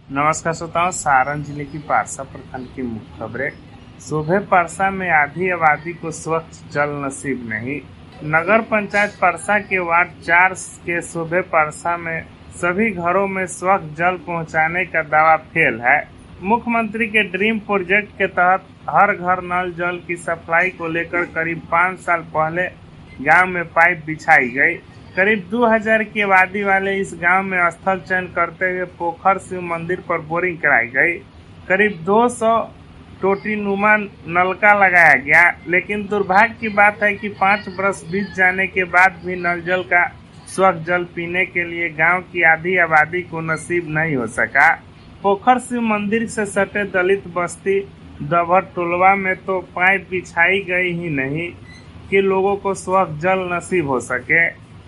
नमस्कार श्रोताओं, सारण जिले की पारसा प्रखंड की मुख्य खबरें। सूबे परसा में आधी आबादी को स्वच्छ जल नसीब नहीं। नगर पंचायत परसा के वार्ड 4 के सूबे परसा में सभी घरों में स्वच्छ जल पहुंचाने का दावा फेल है। मुख्यमंत्री के ड्रीम प्रोजेक्ट के तहत हर घर नल जल की सप्लाई को लेकर करीब 5 साल पहले गांव में पाइप बिछाई गई। करीब 2000 की आबादी वाले इस गांव में स्थल चयन करते हुए पोखर शिव मंदिर पर बोरिंग कराई गई। करीब 200 टोटीनुमा नलका लगाया गया, लेकिन दुर्भाग्य की बात है कि 5 बरस बीत जाने के बाद भी नल जल का स्वच्छ जल पीने के लिए गांव की आधी आबादी को नसीब नहीं हो सका। पोखर शिव मंदिर से सटे दलित बस्ती दभर टोलवा में तो पाइप बिछाई गई ही नहीं कि लोगों को स्वच्छ जल नसीब हो सके।